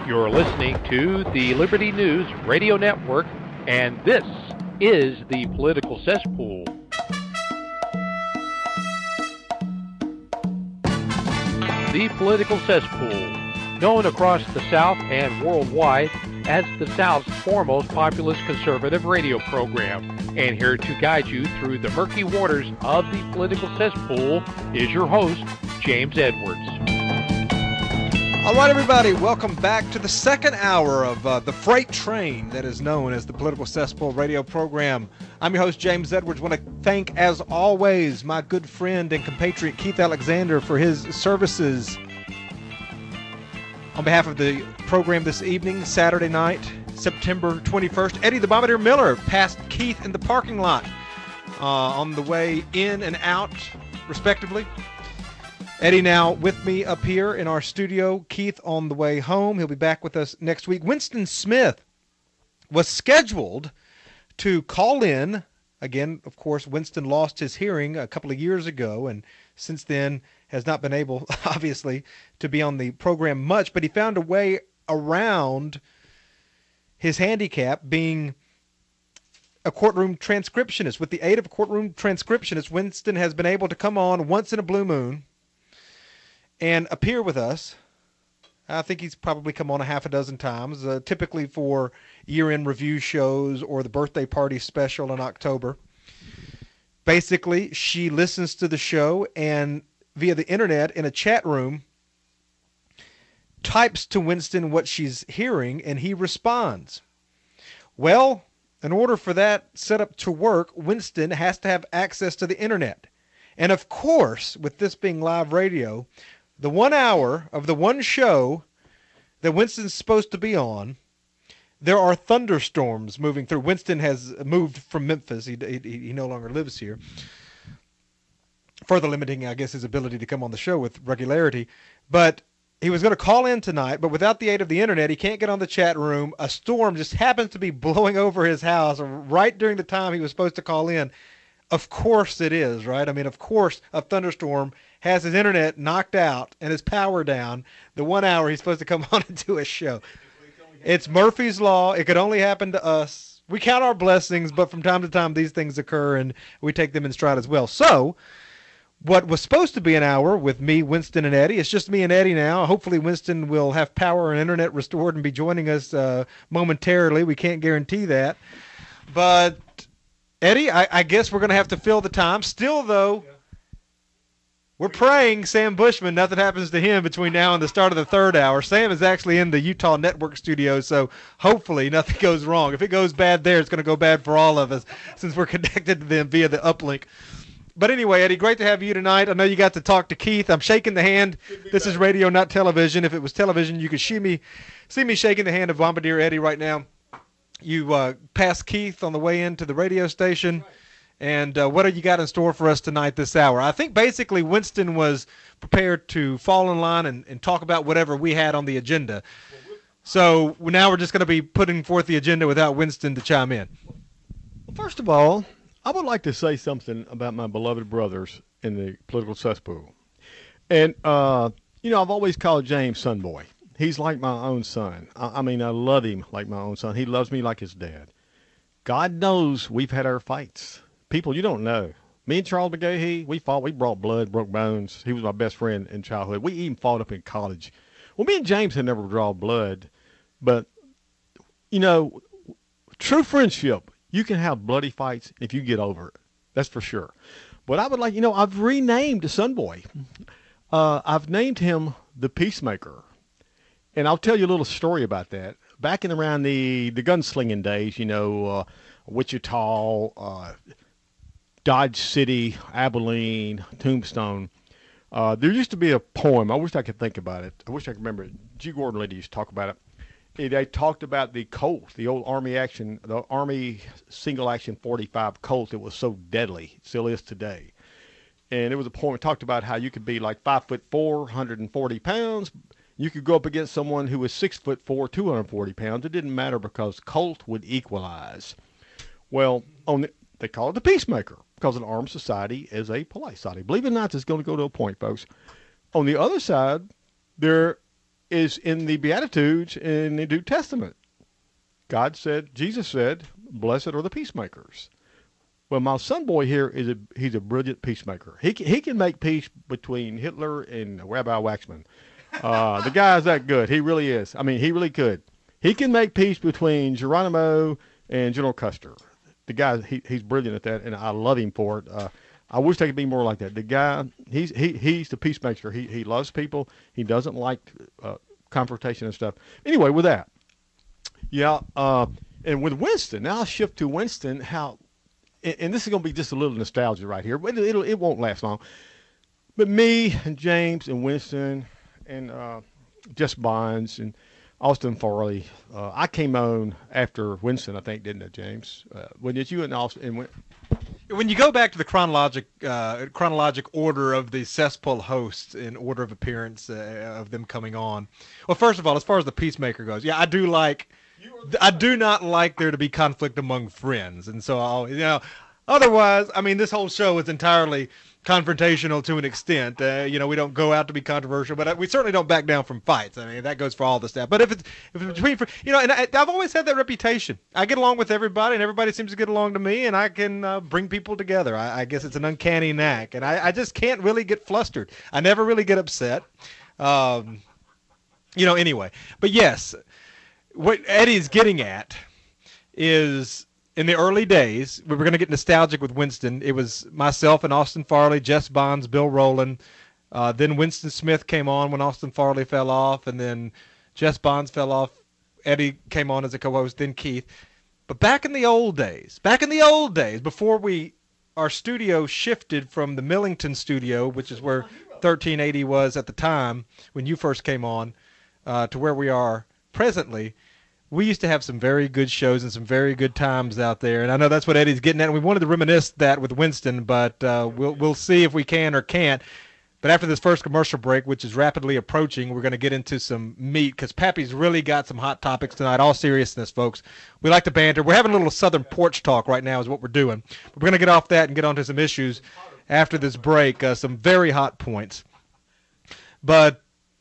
You're listening to the Liberty News Radio Network, and this is the Political Cesspool. The Political Cesspool, known across the South and worldwide as the South's foremost populist conservative radio program. And here to guide you through the murky waters of the Political Cesspool is your host, James Edwards. All right, everybody, welcome back to the second hour of the freight train that is known as the Political Cesspool radio program. I'm your host, James Edwards. I want to thank, as always, my good friend and compatriot Keith Alexander for his services on behalf of the program this evening, Saturday night, September 21st. Eddie the Bombardier Miller passed Keith in the parking lot on the way in and out, respectively. Eddie now with me up here in our studio. Keith on the way home. He'll be back with us next week. Winston Smith was scheduled to call in. Again, of course, Winston lost his hearing a couple of years ago, and since then has not been able, obviously, to be on the program much, but he found a way around his handicap, being a courtroom transcriptionist. With the aid of a courtroom transcriptionist, Winston has been able to come on once in a blue moon and appear with us. I think he's probably come on a half a dozen times, typically for year-end review shows or the birthday party special in October. Basically, she listens to the show and via the internet in a chat room types to Winston what she's hearing, and he responds. Well, in order for that setup to work, Winston has to have access to the internet. And of course, with this being live radio, the 1 hour of the one show that Winston's supposed to be on, there are thunderstorms moving through. Winston has moved from Memphis. He no longer lives here, further limiting, I guess, his ability to come on the show with regularity. But he was going to call in tonight, but without the aid of the internet, he can't get on the chat room. A storm just happens to be blowing over his house right during the time he was supposed to call in. Of course it is, right? I mean, of course a thunderstorm has his internet knocked out and his power down the 1 hour he's supposed to come on and do a show. It's Murphy's Law. It could only happen to us. We count our blessings, but from time to time these things occur and we take them in stride as well. So what was supposed to be an hour with me, Winston, and Eddie, it's just me and Eddie now. Hopefully Winston will have power and internet restored and be joining us momentarily. We can't guarantee that. But Eddie, I guess we're going to have to fill the time. Still, though, we're praying Sam Bushman, nothing happens to him between now and the start of the third hour. Sam is actually in the Utah Network studio, so hopefully nothing goes wrong. If it goes bad there, it's going to go bad for all of us since we're connected to them via the uplink. But anyway, Eddie, great to have you tonight. I know you got to talk to Keith. I'm shaking the hand. This is radio, not television. If it was television, you could see me shaking the hand of Bombardier Eddie right now. You passed Keith on the way into the radio station, and what have you got in store for us tonight this hour? I think basically Winston was prepared to fall in line and talk about whatever we had on the agenda. So now we're just going to be putting forth the agenda without Winston to chime in. First of all, I would like to say something about my beloved brothers in the Political Cesspool. And, I've always called James Son Boy. He's like my own son. I mean, I love him like my own son. He loves me like his dad. God knows we've had our fights. People you don't know. Me and Charles McGahee, we fought. We brought blood, broke bones. He was my best friend in childhood. We even fought up in college. Well, me and James had never drawn blood. But, true friendship, you can have bloody fights if you get over it. That's for sure. But I would like, I've renamed Son Boy. I've named him the Peacemaker. And I'll tell you a little story about that. Back in around the gunslinging days, Wichita, Dodge City, Abilene, Tombstone, there used to be a poem. I wish I could think about it. I wish I could remember it. G. Gordon Liddy used to talk about it. They talked about the Colt, the old the Army single action 45 Colt. It was so deadly. It still is today. And it was a poem. It talked about how you could be like 5'4", 140 pounds. You could go up against someone who was 6'4", 240 pounds. It didn't matter because Colt would equalize. Well, they call it the Peacemaker because an armed society is a polite society. Believe it or not, it's going to go to a point, folks. On the other side, there is in the Beatitudes in the New Testament. Jesus said, blessed are the peacemakers. Well, my son boy here he's a brilliant peacemaker. He can make peace between Hitler and Rabbi Waxman. The guy's that good. He really is. I mean, he really could. He can make peace between Geronimo and General Custer. The guy, he's brilliant at that, and I love him for it. I wish they could be more like that. The guy, he's the peacemaker. He loves people. He doesn't like confrontation and stuff. Anyway, with that, yeah, and with Winston, now I'll shift to Winston. And this is going to be just a little nostalgia right here, but it won't last long. But me and James and Winston and Jess Bonds and Austin Farley, I came on after Winston, I think, didn't it, James? When did you and Austin? When you go back to the chronologic order of the cesspool hosts in order of appearance of them coming on, well, first of all, as far as the Peacemaker goes, yeah, I do not like there to be conflict among friends, and so otherwise, I mean, this whole show is entirely confrontational to an extent. We don't go out to be controversial, but we certainly don't back down from fights. I mean, that goes for all the staff. But if it's between, and I've always had that reputation. I get along with everybody, and everybody seems to get along to me, and I can bring people together. I guess it's an uncanny knack, and I just can't really get flustered. I never really get upset. Anyway. But yes, what Eddie's getting at is, in the early days, we were going to get nostalgic with Winston. It was myself and Austin Farley, Jess Bonds, Bill Rowland. Then Winston Smith came on when Austin Farley fell off, and then Jess Bonds fell off. Eddie came on as a co-host, then Keith. But back in the old days, before our studio shifted from the Millington studio, which is where 1380 was at the time when you first came on, to where we are presently, we used to have some very good shows and some very good times out there, and I know that's what Eddie's getting at, and we wanted to reminisce that with Winston, but we'll see if we can or can't. But after this first commercial break, which is rapidly approaching, we're going to get into some meat, because Pappy's really got some hot topics tonight. All seriousness, folks. We like to banter. We're having a little Southern porch talk right now is what we're doing. But we're going to get off that and get on to some issues after this break, some very hot points. But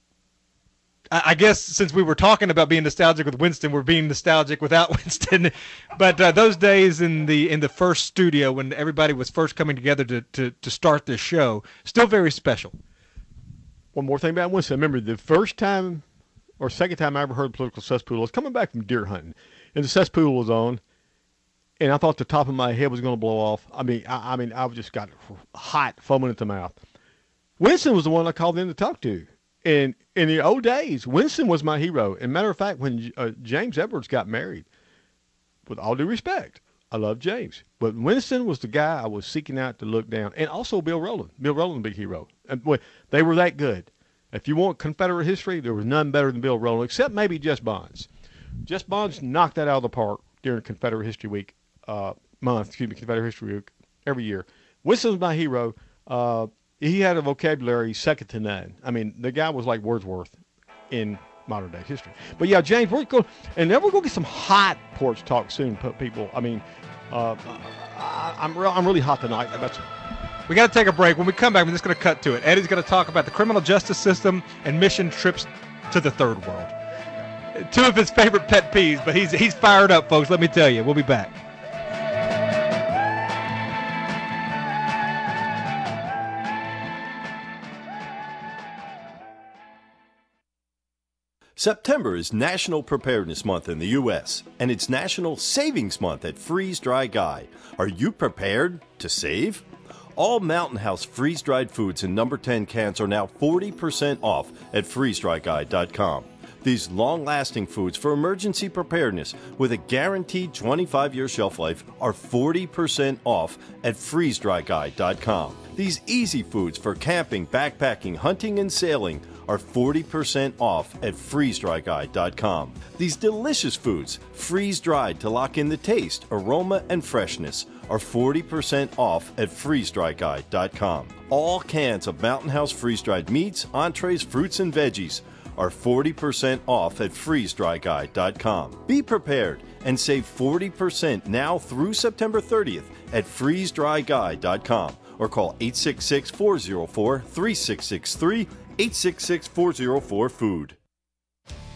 I guess since we were talking about being nostalgic with Winston, we're being nostalgic without Winston. But those days in the first studio when everybody was first coming together to start this show, still very special. One more thing about Winston. I remember the first time or second time I ever heard Political Cesspool, I was coming back from deer hunting, and the cesspool was on, and I thought the top of my head was going to blow off. I mean, I just got hot, foaming at the mouth. Winston was the one I called in to talk to. And in the old days, Winston was my hero. And matter of fact, when James Edwards got married, with all due respect, I love James, but Winston was the guy I was seeking out to look down. And also Bill Rowland. Bill Rowland, big hero. And boy, they were that good. If you want Confederate history, there was none better than Bill Rowland, except maybe Jess Bonds. Jess Bonds knocked that out of the park during Confederate History Week Confederate History Week every year. Winston was my hero. He had a vocabulary second to none. I mean, the guy was like Wordsworth in modern day history. But yeah, James, we're going to get some hot porch talk soon, people. I mean, I'm really hot tonight. We got to take a break. When we come back, we're just going to cut to it. Eddie's going to talk about the criminal justice system and mission trips to the third world. Two of his favorite pet peeves, but he's fired up, folks. Let me tell you. We'll be back. September is National Preparedness Month in the U.S., and it's National Savings Month at Freeze Dry Guy. Are you prepared to save? All Mountain House freeze-dried foods in number 10 cans are now 40% off at freezedryguy.com. These long-lasting foods for emergency preparedness with a guaranteed 25-year shelf life are 40% off at freezedryguy.com. These easy foods for camping, backpacking, hunting, and sailing are 40% off at freezedryguy.com. These delicious foods, freeze-dried to lock in the taste, aroma, and freshness, are 40% off at freezedryguy.com. All cans of Mountain House freeze-dried meats, entrees, fruits, and veggies are 40% off at freezedryguy.com. Be prepared and save 40% now through September 30th at freezedryguy.com or call 866-404-3663, 866-404-FOOD.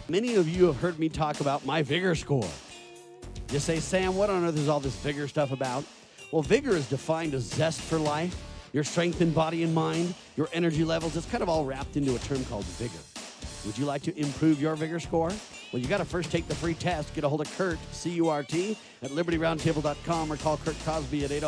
Many of you have heard me talk about my Vigor score. You say, Sam, what on earth is all this Vigor stuff about? Well, Vigor is defined as zest for life, your strength in body and mind, your energy levels. It's kind of all wrapped into a term called Vigor. Would you like to improve your Vigor score? Well, you got to first take the free test. Get a hold of Kurt, C-U-R-T, at LibertyRoundtable.com, or call Kurt Cosby at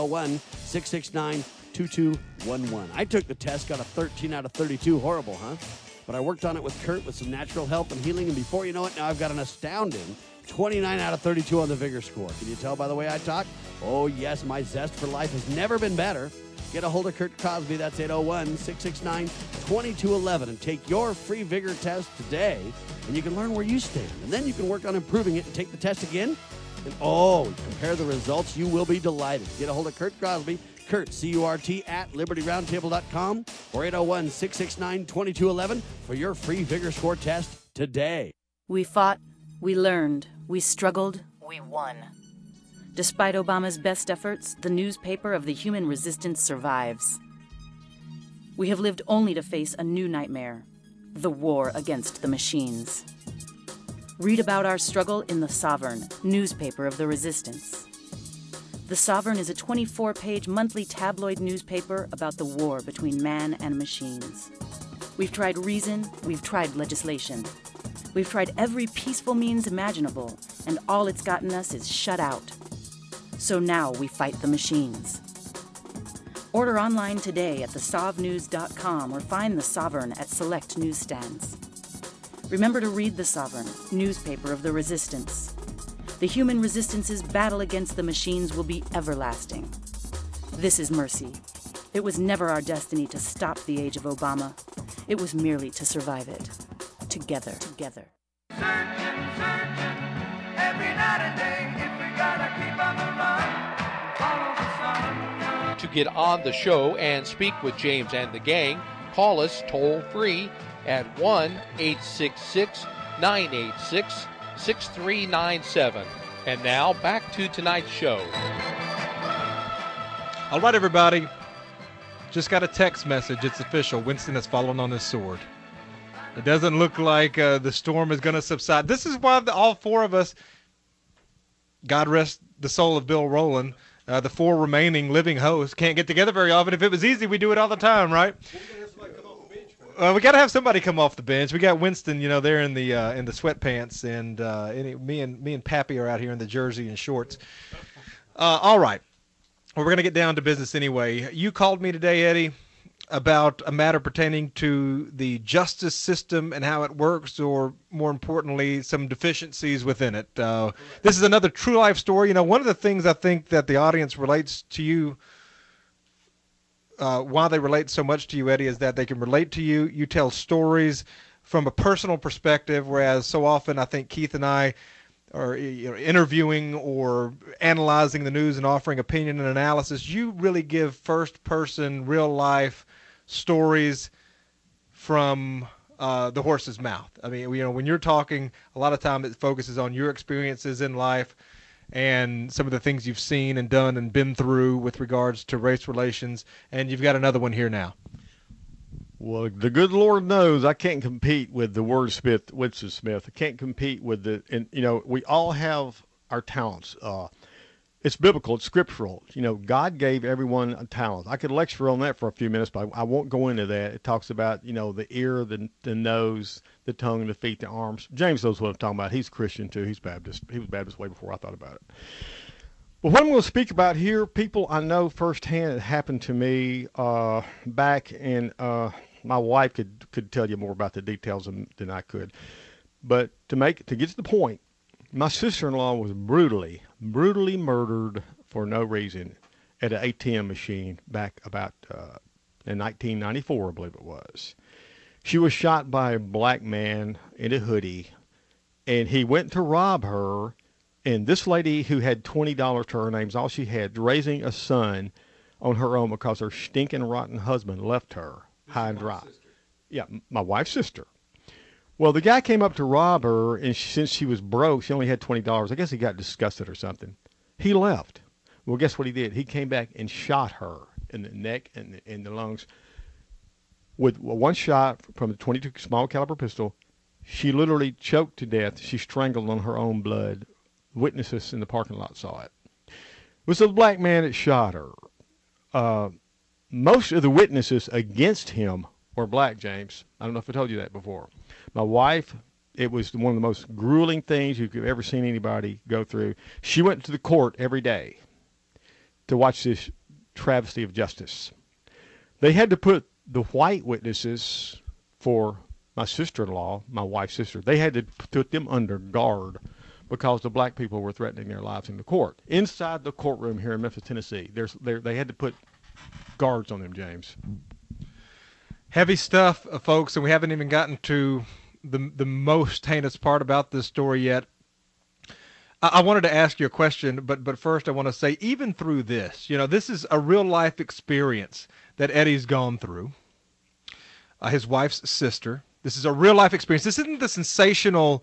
801-669-2211. I took the test, got a 13 out of 32. Horrible, huh? But I worked on it with Kurt with some natural help and healing, and before you know it, now I've got an astounding 29 out of 32 on the Vigor score. Can you tell by the way I talk? Oh, yes, my zest for life has never been better. Get a hold of Kurt Cosby. That's 801-669-2211. And take your free Vigor test today, and you can learn where you stand. And then you can work on improving it and take the test again. And, compare the results. You will be delighted. Get a hold of Kurt Cosby. Kurt, C-U-R-T, at LibertyRoundtable.com, or 801-669-2211 for your free Vigor score test today. We fought, we learned, we struggled, we won. Despite Obama's best efforts, the newspaper of the human resistance survives. We have lived only to face a new nightmare, the war against the machines. Read about our struggle in The Sovereign, newspaper of the resistance. The Sovereign is a 24-page monthly tabloid newspaper about the war between man and machines. We've tried reason, we've tried legislation. We've tried every peaceful means imaginable, and all it's gotten us is shut out. So now we fight the machines. Order online today at thesovnews.com or find The Sovereign at select newsstands. Remember to read The Sovereign, newspaper of the resistance. The human resistance's battle against the machines will be everlasting. This is mercy. It was never our destiny to stop the age of Obama. It was merely to survive it. Together. Searching, every night and day, if we gotta keep on the run, follow the sun. To get on the show and speak with James and the gang, call us toll free at 1-866-986-6397. And now back to tonight's show. All right, everybody. Just got a text message. It's official. Winston has fallen on his sword. It doesn't look like the storm is going to subside. This is why all four of us, God rest the soul of Bill Rowland, the four remaining living hosts, can't get together very often. If it was easy, we'd do it all the time, right? We got to have somebody come off the bench. We got Winston, there in the sweatpants, and me and Pappy are out here in the jersey and shorts. All right. Well, we're going to get down to business anyway. You called me today, Eddie, about a matter pertaining to the justice system and how it works, or more importantly, some deficiencies within it. This is another true life story. One of the things I think that the audience relates to you, why they relate so much to you, Eddie, is that they can relate to you. You tell stories from a personal perspective, whereas so often I think Keith and I are interviewing or analyzing the news and offering opinion and analysis. You really give first-person, real-life stories from the horse's mouth. I mean, when you're talking, a lot of time it focuses on your experiences in life and some of the things you've seen and done and been through with regards to race relations. And you've got another one here now. Well, the good Lord knows I can't compete with the wordsmith, Winston Smith. I can't compete with we all have our talents. It's biblical, it's scriptural. God gave everyone a talent. I could lecture on that for a few minutes, but I won't go into that. It talks about, the ear, the nose, the tongue, the feet, the arms. James knows what I'm talking about. He's Christian too. He's Baptist. He was Baptist way before I thought about it. But what I'm going to speak about here, people I know firsthand, it happened to me back in my wife could tell you more about the details than I could. But to get to the point, my sister-in-law was brutally murdered for no reason at an ATM machine back about in 1994, I believe it was. She was shot by a black man in a hoodie, and he went to rob her. And this lady who had $20 to her name, all she had, raising a son on her own because her stinking rotten husband left her high and dry. Yeah, my wife's sister. Well, the guy came up to rob her, and since she was broke, she only had $20. I guess he got disgusted or something. He left. Well, guess what he did? He came back and shot her in the neck and in the lungs with one shot from the .22 small caliber pistol. She literally choked to death. She strangled on her own blood. Witnesses in the parking lot saw it. It was the black man that shot her. Most of the witnesses against him were black, James. I don't know if I told you that before. My wife, it was one of the most grueling things you could ever seen anybody go through. She went to the court every day to watch this travesty of justice. They had to put the white witnesses for my sister-in-law, my wife's sister, they had to put them under guard because the black people were threatening their lives in the court. Inside the courtroom here in Memphis, Tennessee, they had to put guards on them, James. Heavy stuff, folks, and we haven't even gotten to the most heinous part about this story yet. I wanted to ask you a question, but first I want to say, even through this, this is a real-life experience that Eddie's gone through. His wife's sister. This is a real-life experience. This isn't the sensational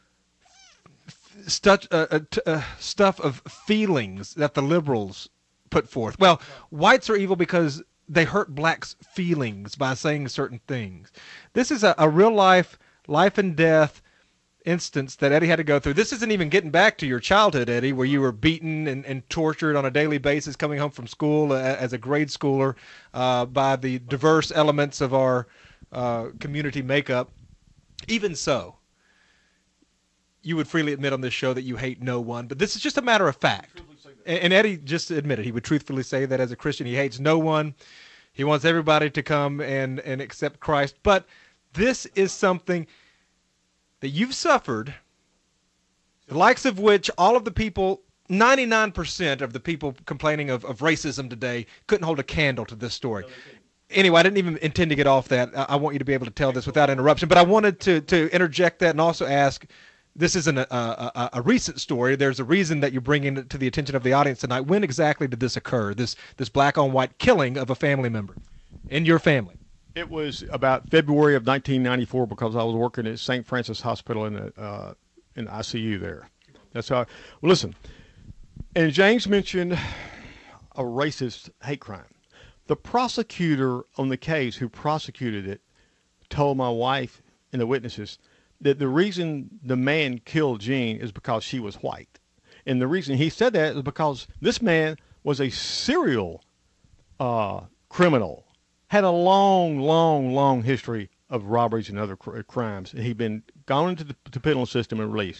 stuff of feelings that the liberals put forth. Well, whites are evil because they hurt blacks' feelings by saying certain things. This is a real-life, life and death instance that Eddie had to go through. This isn't even getting back to your childhood, Eddie, where you were beaten and tortured on a daily basis coming home from school as a grade schooler by the diverse elements of our community makeup. Even so, you would freely admit on this show that you hate no one, but this is just a matter of fact. And Eddie just admitted he would truthfully say that as a Christian he hates no one. He wants everybody to come and accept Christ. But this is something that you've suffered, the likes of which all of the people, 99% of the people complaining of racism today couldn't hold a candle to this story. Anyway, I didn't even intend to get off that. I want you to be able to tell this without interruption. But I wanted to interject that and also ask, this isn't a recent story. There's a reason that you're bringing it to the attention of the audience tonight. When exactly did this occur, this black-on-white killing of a family member in your family? It was about February of 1994 because I was working at St. Francis Hospital in the ICU there. That's how. Well, listen, and James mentioned a racist hate crime. The prosecutor on the case who prosecuted it told my wife and the witnesses that the reason the man killed Jean is because she was white. And the reason he said that is because this man was a serial criminal, had a long history of robberies and other crimes. He'd been gone into the penal system and released,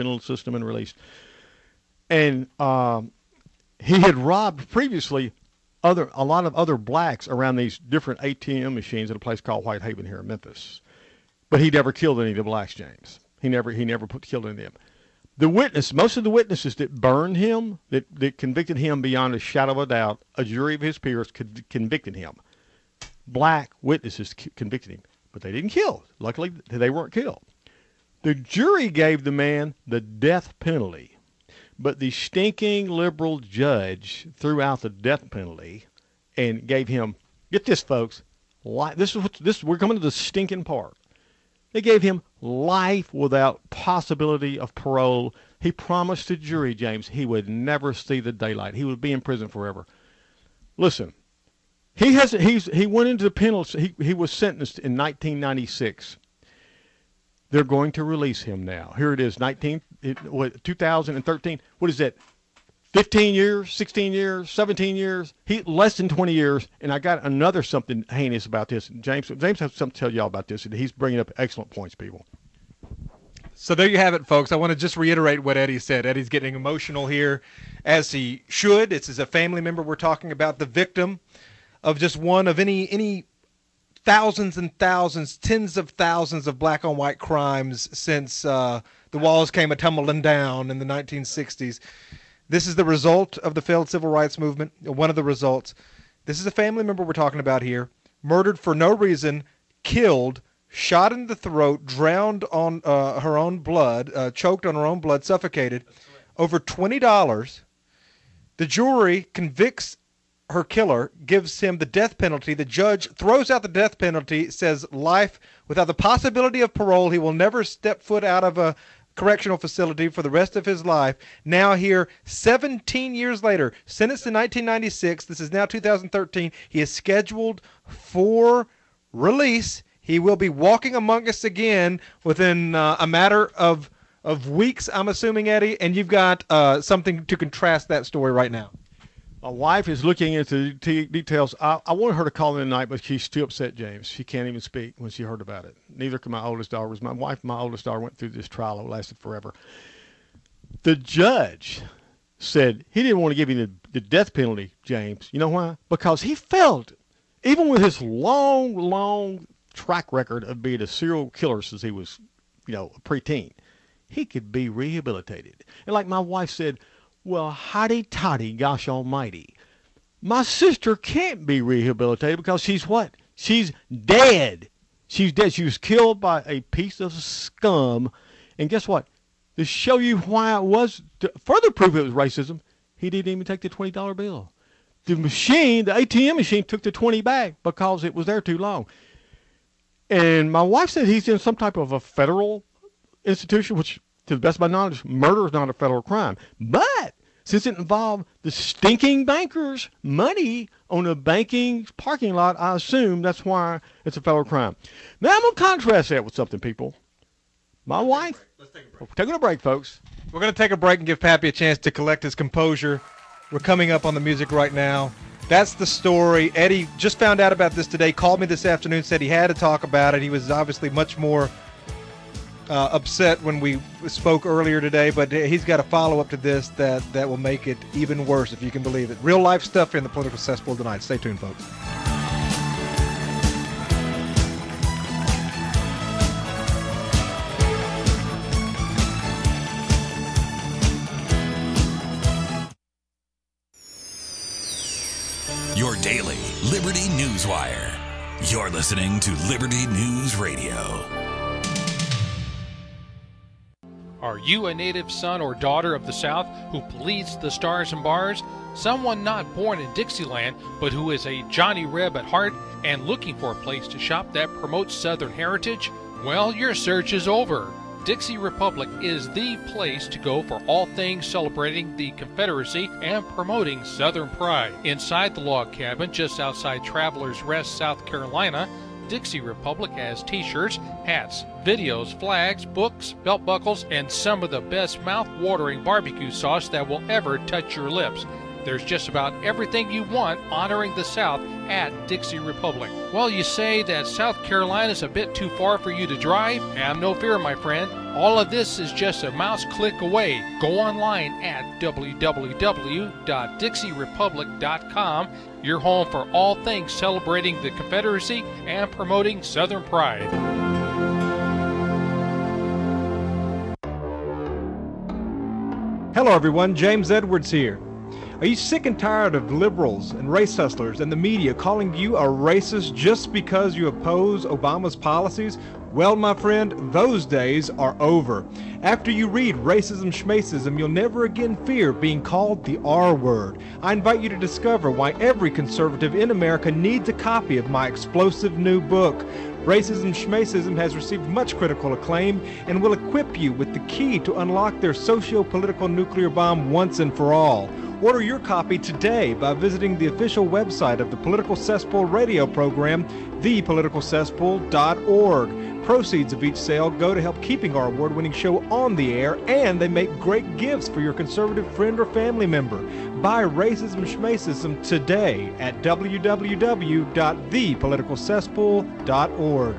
And he had robbed previously a lot of other blacks around these different ATM machines at a place called Whitehaven here in Memphis. But he never killed any of the blacks, James. He never killed any of them. Most of the witnesses that burned him, that convicted him beyond a shadow of a doubt, a jury of his peers convicted him. Black witnesses convicted him, but they didn't kill. Luckily, they weren't killed. The jury gave the man the death penalty, but the stinking liberal judge threw out the death penalty and gave him, get this, folks, we're coming to the stinking part. They gave him life without possibility of parole. He promised the jury, James, he would never see the daylight. He would be in prison forever. Listen, he went into the penal. He was sentenced in 1996. They're going to release him now. Here it is, 2013. What is that? 15 years, 16 years, 17 years, less than 20 years, and I got another something heinous about this. James has something to tell y'all about this, and he's bringing up excellent points, people. So there you have it, folks. I want to just reiterate what Eddie said. Eddie's getting emotional here, as he should. This is a family member we're talking about, the victim of just one of any thousands and thousands, tens of thousands of black-on-white crimes since the walls came a-tumbling down in the 1960s. This is the result of the failed civil rights movement, one of the results. This is a family member we're talking about here, murdered for no reason, killed, shot in the throat, drowned on her own blood, choked on her own blood, suffocated, over $20. The jury convicts her killer, gives him the death penalty. The judge throws out the death penalty, says life without the possibility of parole. He will never step foot out of a correctional facility for the rest of his life. Now here, 17 years later, sentenced in 1996, this is now 2013, he is scheduled for release. He will be walking among us again within a matter of weeks, I'm assuming, Eddie, and you've got something to contrast that story right now. My wife is looking into the details. I wanted her to call in tonight, but she's too upset, James. She can't even speak when she heard about it. Neither can my oldest daughter. It was my wife and my oldest daughter went through this trial. It lasted forever. The judge said he didn't want to give you the death penalty, James. You know why? Because he felt, even with his long track record of being a serial killer since he was, a preteen, he could be rehabilitated. And like my wife said, well, hotty-toddy, gosh almighty. My sister can't be rehabilitated because she's what? She's dead. She's dead. She was killed by a piece of scum. And guess what? To show you why it was, to further prove it was racism, he didn't even take the $20 bill. The ATM machine took the 20 back because it was there too long. And my wife said he's in some type of a federal institution, which, to the best of my knowledge, murder is not a federal crime. But since it involved the stinking bankers' money on a banking parking lot, I assume that's why it's a federal crime. Now, I'm going to contrast that with something, people. My wife... Let's take a break. We're taking a break, folks. We're going to take a break and give Pappy a chance to collect his composure. We're coming up on the music right now. That's the story. Eddie just found out about this today, called me this afternoon, said he had to talk about it. He was obviously much more upset when we spoke earlier today, but he's got a follow-up to this that will make it even worse, if you can believe it. Real-life stuff here in the Political Cesspool tonight. Stay tuned, folks. Your daily Liberty News Wire. You're listening to Liberty News Radio. Are you a native son or daughter of the South who bleeds the stars and bars? Someone not born in Dixieland, but who is a Johnny Reb at heart and looking for a place to shop that promotes Southern heritage? Well, your search is over. Dixie Republic is the place to go for all things celebrating the Confederacy and promoting Southern pride. Inside the log cabin just outside Travelers Rest, South Carolina, Dixie Republic has t-shirts, hats, videos, flags, books, belt buckles, and some of the best mouth-watering barbecue sauce that will ever touch your lips. There's just about everything you want honoring the South at Dixie Republic. Well, you say that South Carolina's a bit too far for you to drive? Have no fear, my friend. All of this is just a mouse click away. Go online at www.dixierepublic.com, your home for all things celebrating the Confederacy and promoting Southern pride. Hello, everyone. James Edwards here. Are you sick and tired of liberals and race hustlers and the media calling you a racist just because you oppose Obama's policies? Well, my friend, those days are over. After you read Racism Schmacism, you'll never again fear being called the R word. I invite you to discover why every conservative in America needs a copy of my explosive new book. Racism Schmacism has received much critical acclaim and will equip you with the key to unlock their socio-political nuclear bomb once and for all. Order your copy today by visiting the official website of the Political Cesspool radio program, thepoliticalcesspool.org. Proceeds of each sale go to help keeping our award-winning show on the air, and they make great gifts for your conservative friend or family member. Buy Racism Schmacism today at www.thepoliticalcesspool.org.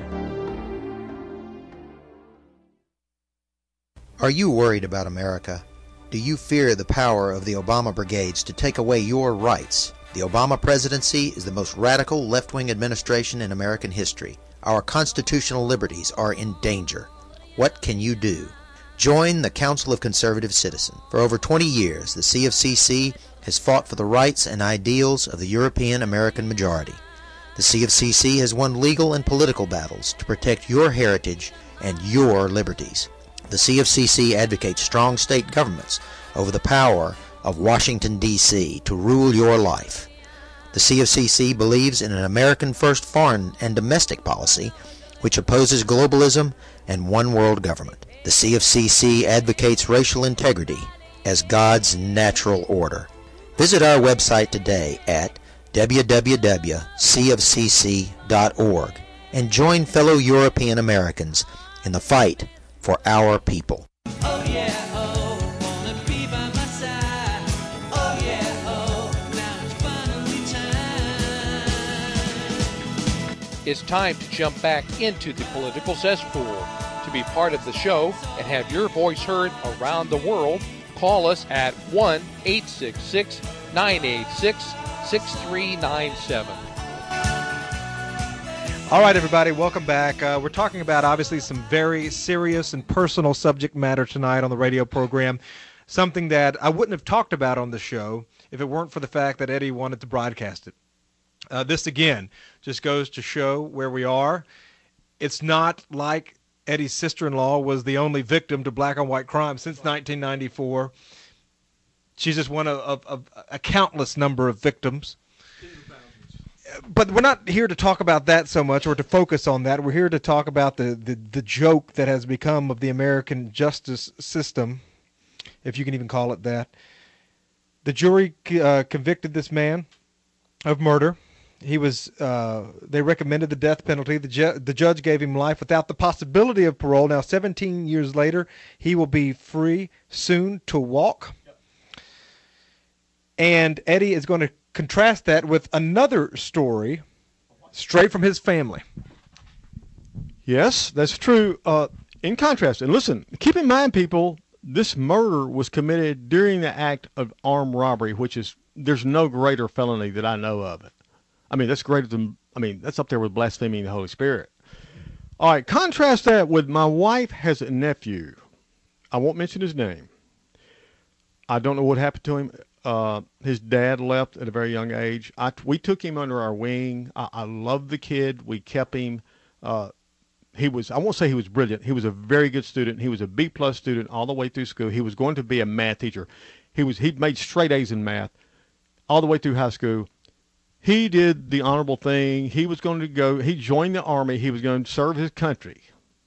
Are you worried about America? Do you fear the power of the Obama brigades to take away your rights? The Obama presidency is the most radical left-wing administration in American history. Our constitutional liberties are in danger. What can you do? Join the Council of Conservative Citizens. For over 20 years, the CFCC has fought for the rights and ideals of the European American majority. The CFCC has won legal and political battles to protect your heritage and your liberties. The CFCC advocates strong state governments over the power of Washington, D.C. to rule your life. The CFCC believes in an American-first foreign and domestic policy which opposes globalism and one-world government. The CFCC advocates racial integrity as God's natural order. Visit our website today at www.cfcc.org and join fellow European Americans in the fight for our people. Oh yeah, oh, wanna be by my side. Oh yeah, oh, now it's finally time. It's time to jump back into the political cesspool. To be part of the show and have your voice heard around the world, call us at 1-866-986-6397. All right, everybody, welcome back. We're talking about, obviously, some very serious and personal subject matter tonight on the radio program, something that I wouldn't have talked about on the show if it weren't for the fact that Eddie wanted to broadcast it. This, again, just goes to show where we are. It's not like Eddie's sister-in-law was the only victim to black and white crime since 1994. She's just one of a countless number of victims. But we're not here to talk about that so much or to focus on that. We're here to talk about the joke that has become of the American justice system, if you can even call it that. The jury convicted this man of murder. He was. They recommended the death penalty. The judge gave him life without the possibility of parole. Now, 17 years later, he will be free soon to walk. Yep. And Eddie is going to contrast that with another story straight from his family. Yes, that's true. In contrast, and listen, keep in mind, people, this murder was committed during the act of armed robbery, which is, there's no greater felony that I know of. I mean, that's greater than, that's up there with blaspheming the Holy Spirit. All right, contrast that with my wife has a nephew. I won't mention his name. I don't know what happened to him. His dad left at a very young age. We took him under our wing. I loved the kid. We kept him. I won't say he was brilliant. He was a very good student. He was a B+ student all the way through school. He was going to be a math teacher. He'd made straight A's in math all the way through high school. He did the honorable thing. He was going to go, he joined the Army. He was going to serve his country.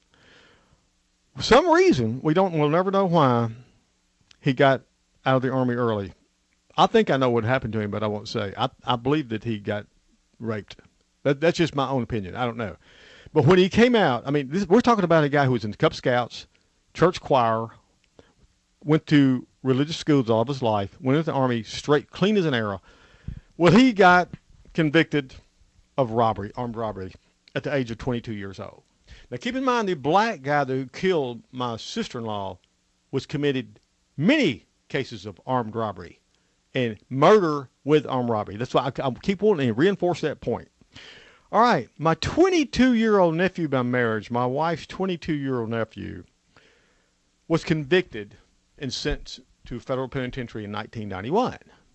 For some reason, we'll never know why, he got out of the Army early. I think I know what happened to him, but I won't say. I believe that he got raped. That's just my own opinion. I don't know. But when he came out, we're talking about a guy who was in the Cub Scouts, church choir, went to religious schools all of his life, went into the Army straight, clean as an arrow. Well, he got convicted of robbery, armed robbery, at the age of 22 years old. Now, keep in mind, the black guy who killed my sister-in-law was committed many cases of armed robbery and murder with armed robbery. That's why I keep wanting to reinforce that point. All right, my 22-year-old nephew by marriage, my wife's 22-year-old nephew, was convicted and sent to federal penitentiary in 1991.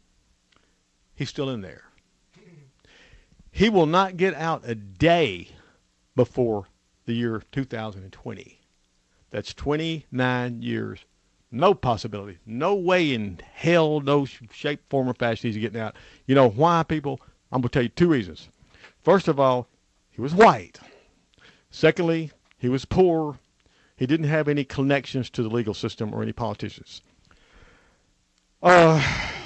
He's still in there. He will not get out a day before the year 2020. That's 29 years. No possibility. No way in hell, no shape, form, or fashion he's getting out. You know why, people? I'm going to tell you two reasons. First of all, he was white. Secondly, he was poor. He didn't have any connections to the legal system or any politicians. Boy,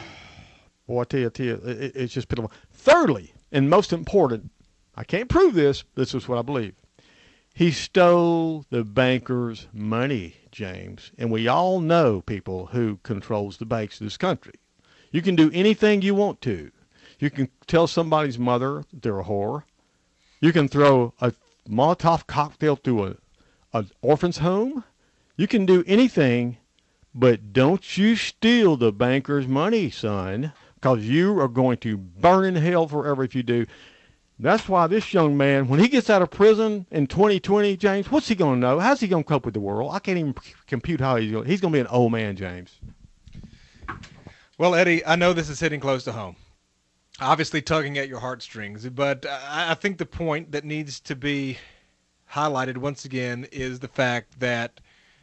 I tell you, it's just pitiful. Thirdly, and most important, I can't prove this, this is what I believe. He stole the bankers' money, James. And we all know, people, who controls the banks of this country. You can do anything you want to. You can tell somebody's mother they're a whore. You can throw a Molotov cocktail through an orphan's home. You can do anything, but don't you steal the banker's money, son, because you are going to burn in hell forever if you do. That's why this young man, when he gets out of prison in 2020, James, what's he going to know? How's he going to cope with the world? I can't even compute how he's going to be an old man, James. Well, Eddie, I know this is hitting close to home, obviously tugging at your heartstrings, but I think the point that needs to be highlighted once again is the fact that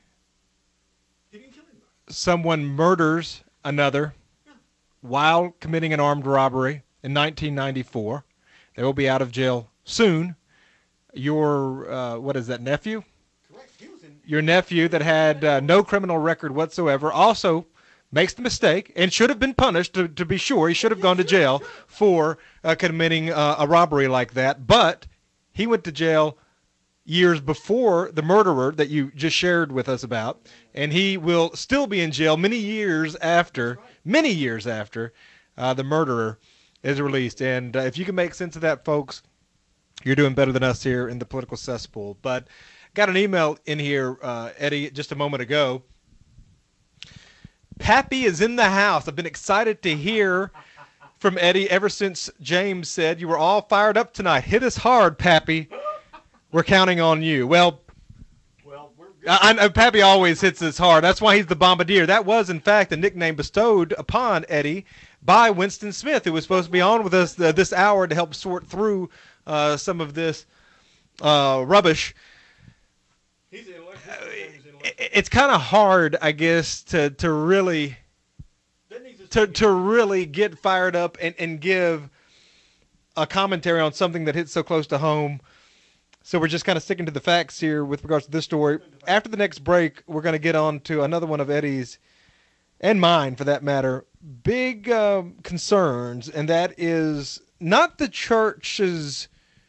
someone murders another while committing an armed robbery in 1994. They will be out of jail soon. Your, what is that, nephew? Correct. Your nephew that had no criminal record whatsoever also makes the mistake and should have been punished, to be sure. He should have gone to jail for committing a robbery like that. But He went to jail years before the murderer that you just shared with us about, and he will still be in jail many years after the murderer is released. And if you can make sense of that, folks, you're doing better than us here in the political cesspool. But got an email in here, Eddie, just a moment ago. Pappy is in the house. I've been excited to hear from Eddie ever since James said you were all fired up tonight. Hit us hard, Pappy. We're counting on you. Well, Pappy always hits us hard. That's why he's the Bombardier. That was, in fact, a nickname bestowed upon Eddie by Winston Smith, who was supposed to be on with us this hour to help sort through some of this rubbish. It's kind of hard, I guess, to really get fired up and give a commentary on something that hits so close to home. So we're just kind of sticking to the facts here with regards to this story. After the next break, we're going to get on to another one of Eddie's, and mine for that matter, big concerns, and that is not the church's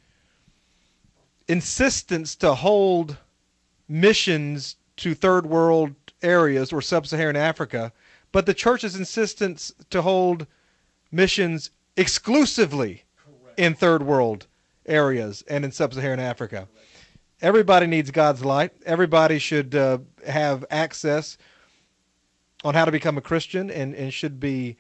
insistence to hold missions to third world areas or sub-Saharan Africa, but the church's insistence to hold missions exclusively in third world areas and in sub-Saharan Africa. Everybody needs God's light. Everybody should have access on how to become a Christian and should be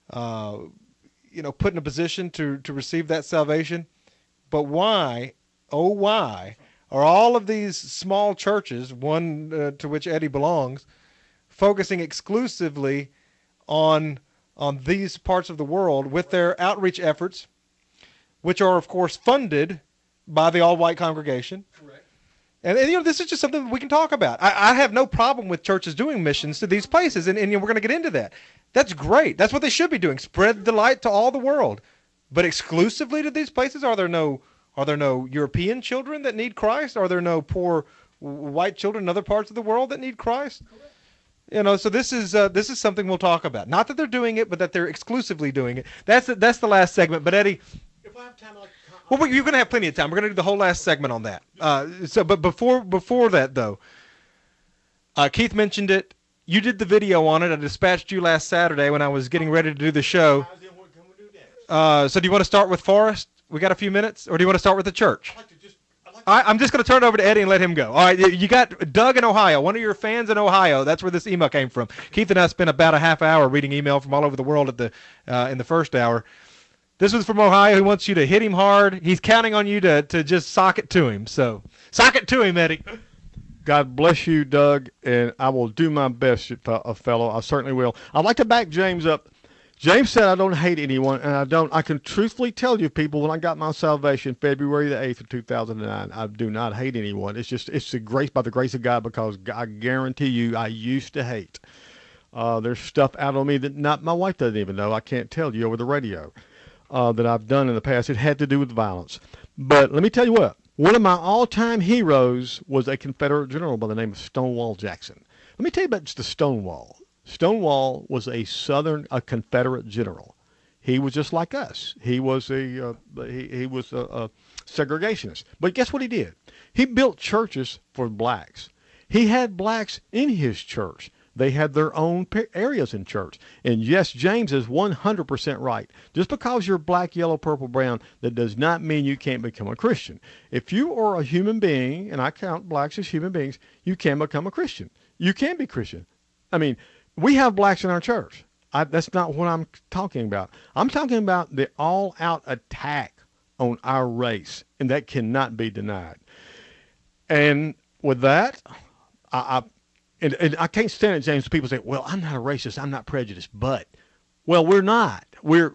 put in a position to receive that salvation. But why, oh why, are all of these small churches, one to which Eddie belongs, focusing exclusively on these parts of the world with their outreach efforts, which are, of course, funded by the all-white congregation? Correct. And this is just something that we can talk about. I have no problem with churches doing missions to these places, and we're going to get into that. That's great. That's what they should be doing. Spread the light to all the world. But exclusively to these places, are there no European children that need Christ? Are there no poor white children in other parts of the world that need Christ? So this is something we'll talk about. Not that they're doing it, but that they're exclusively doing it. That's the last segment. But Eddie, if I have time, well, you're going to have plenty of time. We're going to do the whole last segment on that. But before that though, Keith mentioned it. You did the video on it. I dispatched you last Saturday when I was getting ready to do the show. So do you want to start with Forrest? We got a few minutes, or do you want to start with the church? All right, I'm just going to turn it over to Eddie and let him go. All right, you got Doug in Ohio, one of your fans in Ohio. That's where this email came from. Keith and I spent about a half hour reading email from all over the world in the first hour. This was from Ohio. He wants you to hit him hard. He's counting on you to just sock it to him. So sock it to him, Eddie. God bless you, Doug, and I will do my best, fellow. I certainly will. I'd like to back James up. James said I don't hate anyone, and I don't. I can truthfully tell you, people, when I got my salvation February the 8th of 2009, I do not hate anyone. It's the grace, by the grace of God, because I guarantee you I used to hate. There's stuff out on me that not my wife doesn't even know. I can't tell you over the radio that I've done in the past. It had to do with violence. But let me tell you what. One of my all-time heroes was a Confederate general by the name of Stonewall Jackson. Let me tell you about just the Stonewall. Stonewall was a Confederate general. He was just like us. He was a segregationist. But guess what he did? He built churches for blacks. He had blacks in his church. They had their own areas in church. And yes, James is 100% right. Just because you're black, yellow, purple, brown, that does not mean you can't become a Christian. If you are a human being, and I count blacks as human beings, you can become a Christian. You can be Christian. I mean, we have blacks in our church. That's not what I'm talking about. I'm talking about the all-out attack on our race, and that cannot be denied. And with that, I can't stand it, James. People say, "Well, I'm not a racist. I'm not prejudiced." But, well, we're not. We're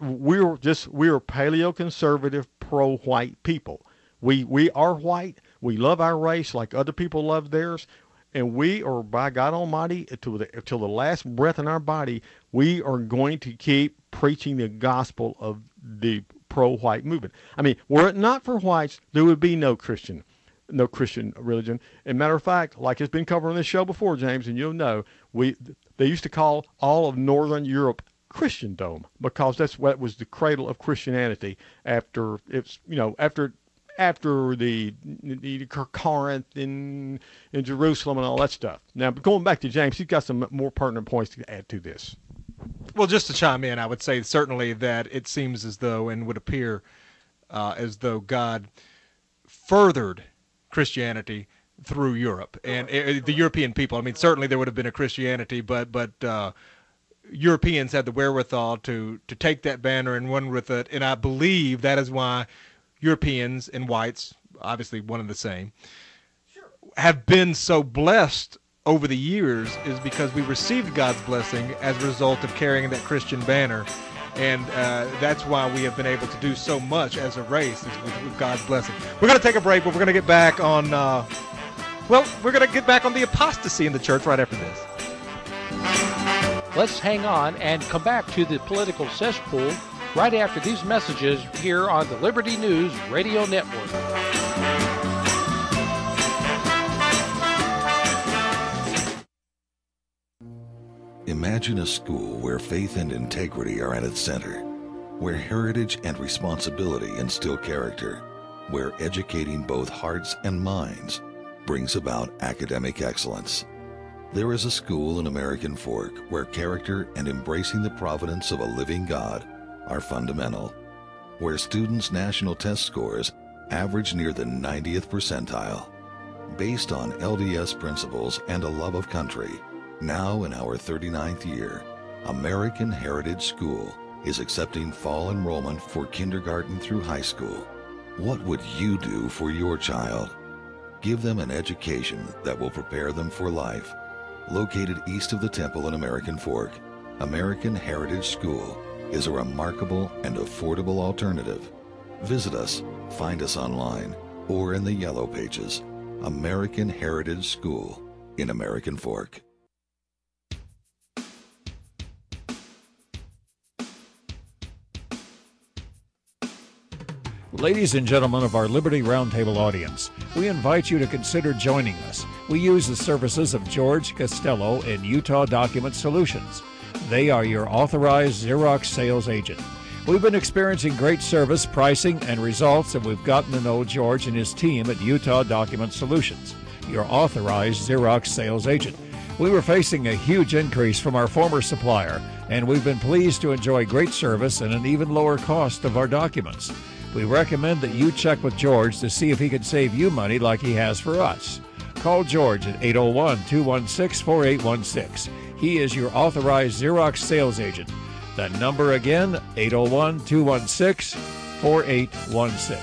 paleoconservative, pro-white people. We are white. We love our race like other people love theirs. And we are, by God Almighty, until the last breath in our body, we are going to keep preaching the gospel of the pro-white movement. I mean, were it not for whites, there would be no Christian religion. As a matter of fact, like it's been covered on this show before, James, and you'll know, they used to call all of Northern Europe Christendom because that's what was the cradle of Christianity after after the Corinth in Jerusalem and all that stuff. Now, going back to James, he's got some more pertinent points to add to this. Well, just to chime in, I would say certainly that it seems as though and would appear as though God furthered Christianity through Europe and the European people. I mean, certainly there would have been a Christianity, but Europeans had the wherewithal to take that banner and run with it, and I believe that is why Europeans and whites, obviously one and the same, have been so blessed over the years is because we received God's blessing as a result of carrying that Christian banner. And that's why we have been able to do so much as a race is with God's blessing. We're going to take a break, but we're going to get back on, we're going to get back on the apostasy in the church right after this. Let's hang on and come back to the political cesspool right after these messages here on the Liberty News Radio Network. Imagine a school where faith and integrity are at its center, where heritage and responsibility instill character, where educating both hearts and minds brings about academic excellence. There is a school in American Fork where character and embracing the providence of a living God are fundamental, where students' national test scores average near the 90th percentile. Based on LDS principles and a love of country, now in our 39th year, American Heritage School is accepting fall enrollment for kindergarten through high school. What would you do for your child? Give them an education that will prepare them for life. Located east of the temple in American Fork, American Heritage School is a remarkable and affordable alternative. Visit us, find us online, or in the Yellow Pages. American Heritage School in American Fork. Ladies and gentlemen of our Liberty Roundtable audience, we invite you to consider joining us. We use the services of George Costello and Utah Document Solutions. They are your authorized Xerox sales agent. We've been experiencing great service, pricing, and results, and we've gotten to know George and his team at Utah Document Solutions, your authorized Xerox sales agent. We were facing a huge increase from our former supplier, and we've been pleased to enjoy great service and an even lower cost of our documents. We recommend that you check with George to see if he can save you money like he has for us. Call George at 801-216-4816. He is your authorized Xerox sales agent. That number again, 801-216-4816.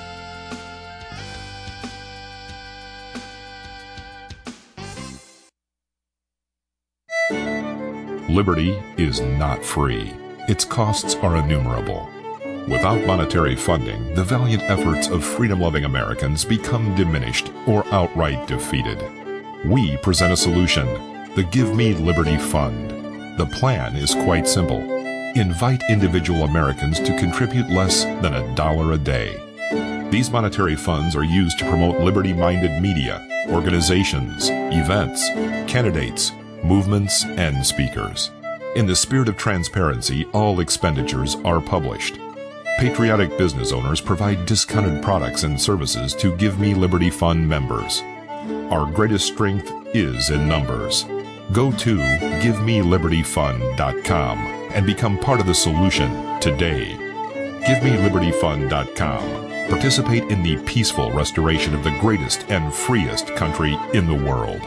Liberty is not free. Its costs are innumerable. Without monetary funding, the valiant efforts of freedom-loving Americans become diminished or outright defeated. We present a solution, the Give Me Liberty Fund. The plan is quite simple. Invite individual Americans to contribute less than $1 a day. These monetary funds are used to promote liberty-minded media, organizations, events, candidates, movements, and speakers. In the spirit of transparency, all expenditures are published. Patriotic business owners provide discounted products and services to Give Me Liberty Fund members. Our greatest strength is in numbers. Go to GiveMeLibertyFund.com and become part of the solution today. GiveMeLibertyFund.com. Participate in the peaceful restoration of the greatest and freest country in the world.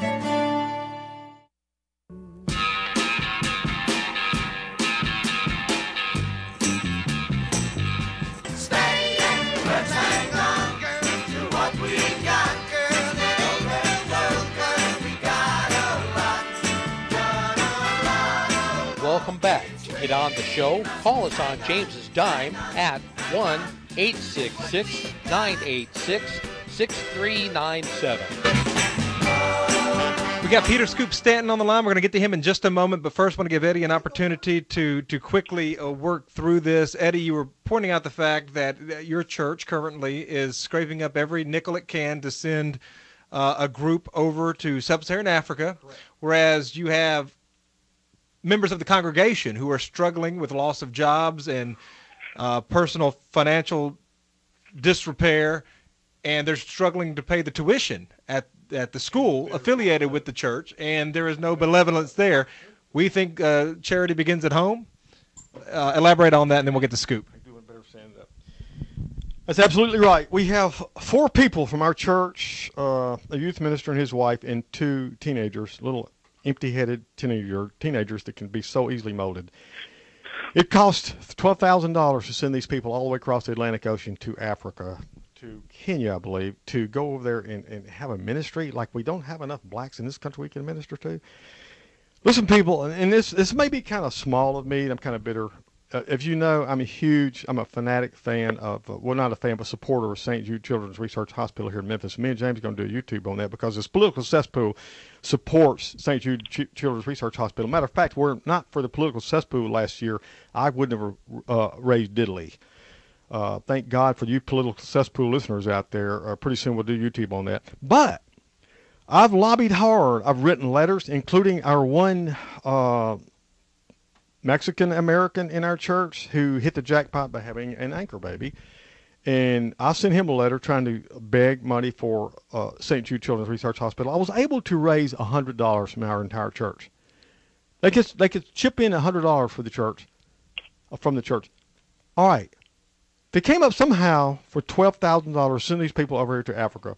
Welcome back. To get on the show, call us on James's dime at 1-866-986-6397. We got Peter Scoop Stanton on the line. We're going to get to him in just a moment, but first I want to give Eddie an opportunity to quickly work through this. Eddie, you were pointing out the fact that your church currently is scraping up every nickel it can to send a group over to sub-Saharan Africa, correct, whereas you have members of the congregation who are struggling with loss of jobs and personal financial disrepair, and they're struggling to pay the tuition at the school affiliated with the church, and there is no benevolence there. We think charity begins at home. Elaborate on that, and then we'll get the scoop. That's absolutely right. We have 4 people from our church, a youth minister and his wife, and 2 teenagers, little empty-headed teenagers that can be so easily molded. It costs $12,000 to send these people all the way across the Atlantic Ocean to Africa, to Kenya, I believe, to go over there and have a ministry. Like, we don't have enough blacks in this country we can minister to. Listen, people, and this may be kind of small of me, and I'm kind of bitter. As you know, I'm a fanatic fan of, well, not a fan, but supporter of St. Jude Children's Research Hospital here in Memphis. Me and James are going to do a YouTube on that because this political cesspool supports St. Jude Children's Research Hospital. Matter of fact, were it not for the political cesspool last year, I would never raise diddly. Thank God for you political cesspool listeners out there. Pretty soon we'll do YouTube on that. But I've lobbied hard. I've written letters, including our one Mexican American in our church who hit the jackpot by having an anchor baby. And I sent him a letter trying to beg money for St. Jude Children's Research Hospital. I was able to raise $100 from our entire church. They could chip in $100 for the church, from the church. All right. They came up somehow for $12,000 to send these people over here to Africa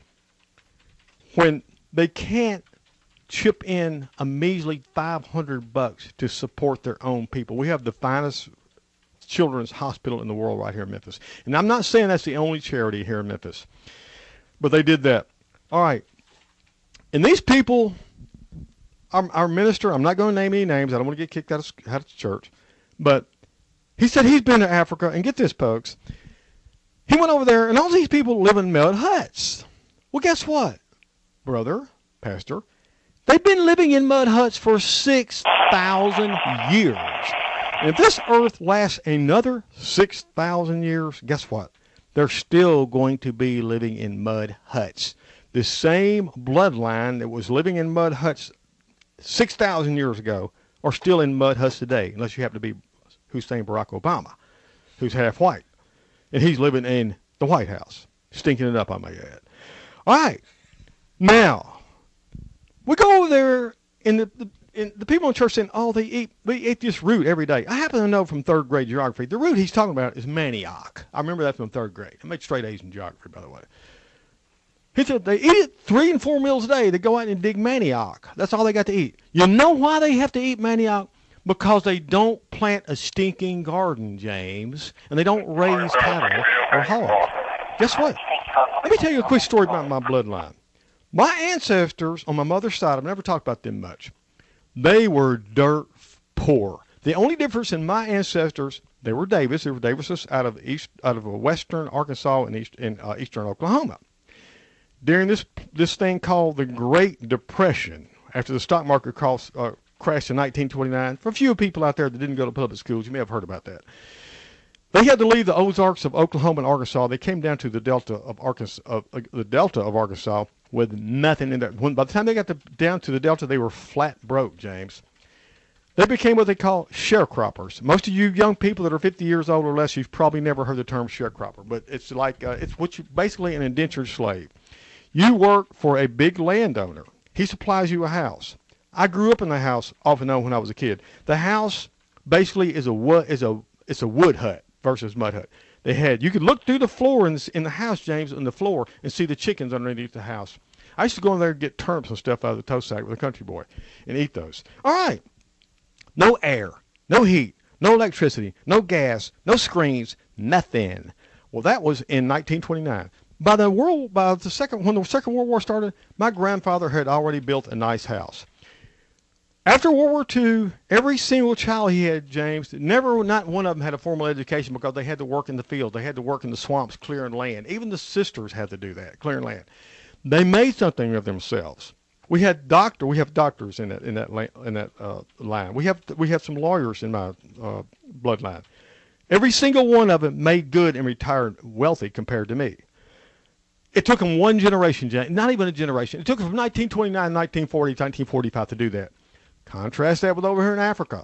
when they can't chip in a measly $500 to support their own people. We have the finest children's hospital in the world right here in Memphis. And I'm not saying that's the only charity here in Memphis, but they did that. All right. And these people, our minister, I'm not going to name any names. I don't want to get kicked out of the church, but he said he's been to Africa, and get this, folks. He went over there, and all these people live in mud huts. Well, guess what, brother, pastor? They've been living in mud huts for 6,000 years. And if this earth lasts another 6,000 years, guess what? They're still going to be living in mud huts. The same bloodline that was living in mud huts 6,000 years ago are still in mud huts today, unless you happen to be Hussein Barack Obama, who's half white. And he's living in the White House, stinking it up, I may add. All right. Now, we go over there, and the people in church saying, oh, they eat this root every day. I happen to know from 3rd grade geography, the root he's talking about is manioc. I remember that from 3rd grade. I made straight A's in geography, by the way. He said they eat it 3 and 4 meals a day. They go out and dig manioc. That's all they got to eat. You know why they have to eat manioc? Because they don't plant a stinking garden, James, and they don't raise cattle or hogs. Guess what? Let me tell you a quick story about my bloodline. My ancestors on my mother's side, I've never talked about them much. They were dirt poor. The only difference in my ancestors, they were Davis. They were Davises out of western Arkansas and eastern Oklahoma. During this thing called the Great Depression, after the stock market crashed in 1929, for a few people out there that didn't go to public schools, you may have heard about that. They had to leave the Ozarks of Oklahoma and Arkansas. They came down to the Delta of Arkansas, with nothing in there. By the time they got down to the Delta, they were flat broke, James. They became what they call sharecroppers. Most of you young people that are 50 years old or less, you've probably never heard the term sharecropper, but it's like it's what you basically an indentured slave. You work for a big landowner. He supplies you a house. I grew up in the house off and on when I was a kid. The house basically is a wood hut versus mud hut. You could look through the floor in the house, James, on the floor, and see the chickens underneath the house. I used to go in there and get turnips and stuff out of the toast sack with a country boy and eat those. All right. No air, no heat, no electricity, no gas, no screens, nothing. Well, that was in 1929. When the Second World War started, my grandfather had already built a nice house. After World War II, every single child he had, James, not one of them had a formal education because they had to work in the fields. They had to work in the swamps clearing land. Even the sisters had to do that, clearing land. They made something of themselves. We have doctors in that line. We have some lawyers in my bloodline. Every single one of them made good and retired wealthy compared to me. It took them one generation, not even a generation. It took them from 1929, 1940 to 1945 to do that. Contrast that with over here in Africa.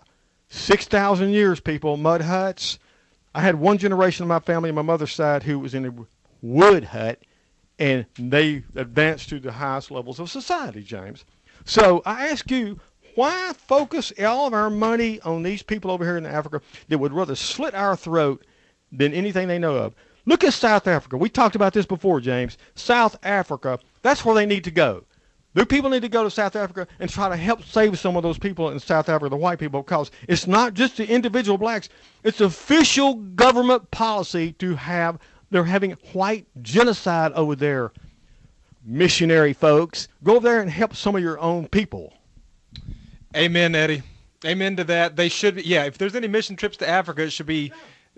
6,000 years, people, mud huts. I had one generation of my family on my mother's side who was in a wood hut, and they advance to the highest levels of society, James. So I ask you, why focus all of our money on these people over here in Africa that would rather slit our throat than anything they know of? Look at South Africa. We talked about this before, James. South Africa, that's where they need to go. The people need to go to South Africa and try to help save some of those people in South Africa, the white people, because it's not just the individual blacks. It's official government policy to have, they're having white genocide over there. Missionary folks, go over there and help some of your own people. Amen, Eddie. Amen to that. They should, if there's any mission trips to Africa, it should be,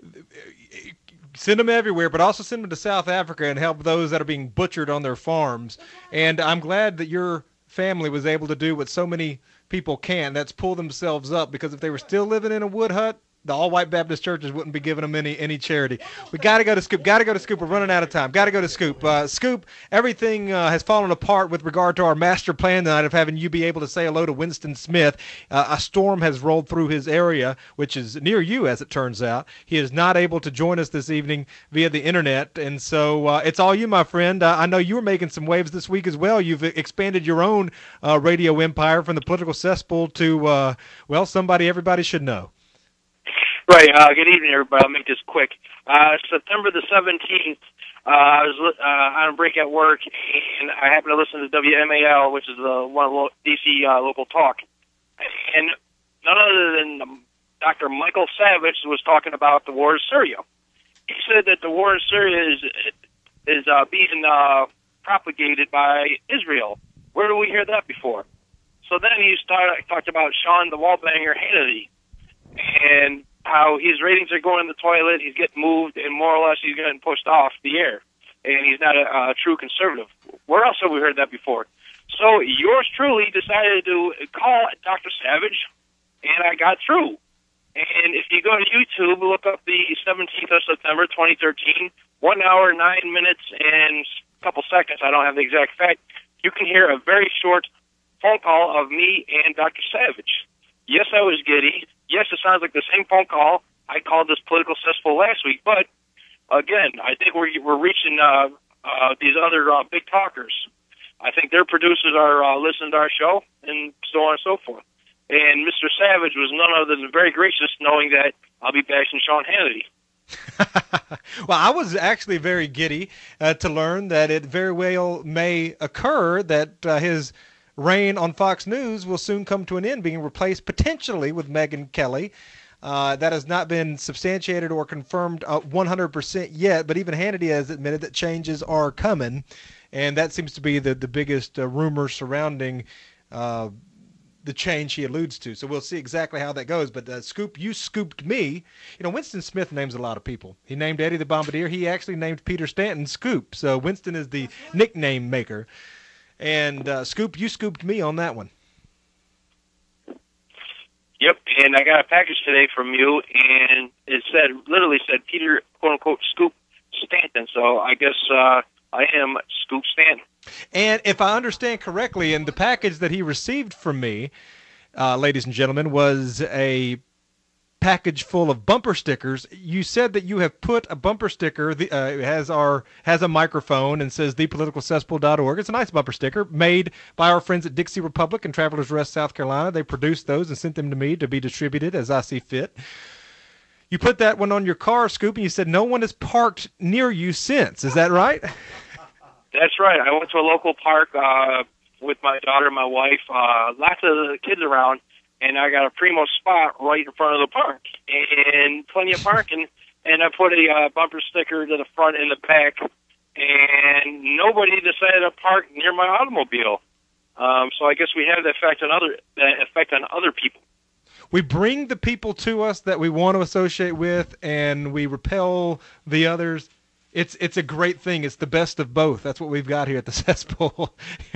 send them everywhere, but also send them to South Africa and help those that are being butchered on their farms. And I'm glad that your family was able to do what so many people can. That's pull themselves up, because if they were still living in a wood hut, the all-white Baptist churches wouldn't be giving them any charity. We got to go to Scoop. Got to go to Scoop. We're running out of time. Got to go to Scoop. Scoop, everything has fallen apart with regard to our master plan tonight of having you be able to say hello to Winston Smith. A storm has rolled through his area, which is near you, as it turns out. He is not able to join us this evening via the internet, and so it's all you, my friend. I know you were making some waves this week as well. You've expanded your own radio empire from the political cesspool to, somebody everybody should know. Right. Good evening, everybody. I'll make this quick. September the 17th, I was on a break at work, and I happened to listen to WMAL, which is one of D.C. local talk. And none other than Dr. Michael Savage was talking about the war in Syria. He said that the war in Syria is being propagated by Israel. Where do we hear that before? So then he talked about Sean the Wallbanger Hannity, and how his ratings are going in the toilet, he's getting moved, and more or less he's getting pushed off the air. And he's not a true conservative. Where else have we heard that before? So yours truly decided to call Dr. Savage, and I got through. And if you go to YouTube, look up the 17th of September, 2013, 1 hour, 9 minutes, and a couple seconds, I don't have the exact fact, you can hear a very short phone call of me and Dr. Savage. Yes, I was giddy. Yes, it sounds like the same phone call I called this political cesspool last week. But, again, I think we're reaching these other big talkers. I think their producers are listening to our show, and so on and so forth. And Mr. Savage was none other than very gracious, knowing that I'll be bashing Sean Hannity. Well, I was actually very giddy to learn that it very well may occur that his reign on Fox News will soon come to an end, being replaced potentially with Megyn Kelly. That has not been substantiated or confirmed 100% yet, but even Hannity has admitted that changes are coming, and that seems to be the biggest rumor surrounding the change he alludes to. So we'll see exactly how that goes. But Scoop, you scooped me. You know, Winston Smith names a lot of people. He named Eddie the Bombardier. He actually named Peter Stanton Scoop. So Winston is the nickname maker. And Scoop, you scooped me on that one. Yep, and I got a package today from you, and it literally said Peter, quote unquote, Scoop Stanton. So I guess I am Scoop Stanton. And if I understand correctly, in the package that he received from me, ladies and gentlemen, was a package full of bumper stickers. You said that you have put a bumper sticker, has a microphone and says thepoliticalcesspool.org. It's a nice bumper sticker made by our friends at Dixie Republic in Travelers Rest, South Carolina. They produced those and sent them to me to be distributed as I see fit. You put that one on your car, Scoop, and you said no one has parked near you since. Is that right? That's right. I went to a local park with my daughter and my wife. Lots of the kids around. And I got a primo spot right in front of the park, and plenty of parking. And I put a bumper sticker to the front and the back, and nobody decided to park near my automobile. So I guess we have the effect on other people. We bring the people to us that we want to associate with, and we repel the others. It's a great thing. It's the best of both. That's what we've got here at the Cesspool.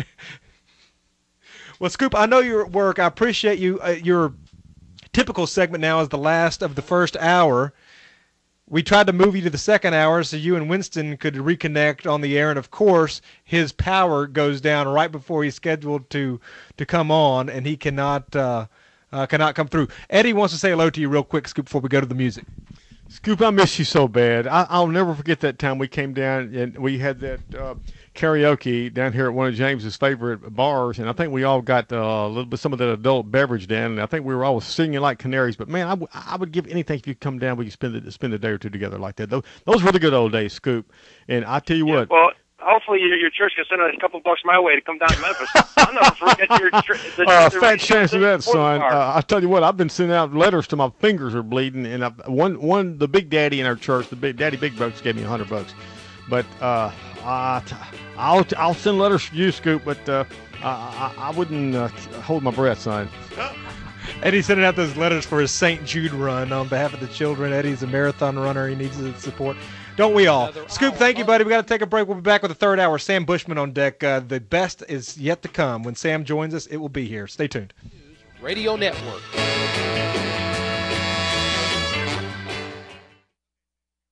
Well, Scoop, I know you're at work. I appreciate you. Your typical segment now is the last of the first hour. We tried to move you to the second hour so you and Winston could reconnect on the air, and of course, his power goes down right before he's scheduled to come on, and he cannot come through. Eddie wants to say hello to you real quick, Scoop, before we go to the music. Scoop, I miss you so bad. I'll never forget that time we came down and we had that karaoke down here at one of James's favorite bars, and I think we all got a little bit some of that adult beverage down, and I think we were all singing like canaries. But man, I would give anything if you come down. We could spend a day or two together like that. Those were the good old days, Scoop. And I tell you what. Well, hopefully your church can send a couple bucks my way to come down to Memphis. I'll never forget the fat chance of that, son. I tell you what, I've been sending out letters till my fingers are bleeding, and the Big Daddy in our church, the Big Daddy Big Bucks, gave me $100. But I'll send letters for you, Scoop. But I wouldn't hold my breath, son. Eddie's sending out those letters for his St. Jude run on behalf of the children. Eddie's a marathon runner. He needs the support. Don't we all? Scoop, thank you, buddy. We got to take a break. We'll be back with the third hour. Sam Bushman on deck. The best is yet to come. When Sam joins us, it will be here. Stay tuned. Radio Network.